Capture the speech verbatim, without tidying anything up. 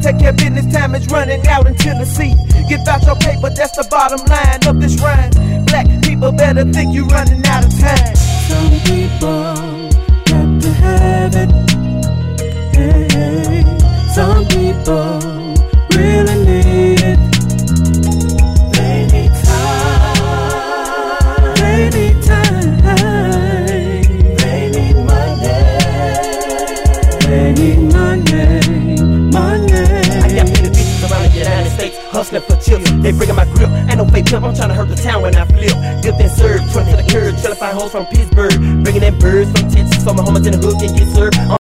take care of business, time is running out in Tennessee. Give out your paper, that's the bottom line of this rhyme. Black people better think you running out of time. Some people got to have it. Hey, hey. Some people really need it. They need time. They need time. They need money. They need money. Money. I got many bitches around the United States hustling for chips. They bringing my grip. Ain't no fake pimp. I'm trying to hurt the town when I flip. Dip and serve. Trying to the curb. Trying to find hoes from Pittsburgh. Bringing in birds from Texas. So my homies in the hood can get served.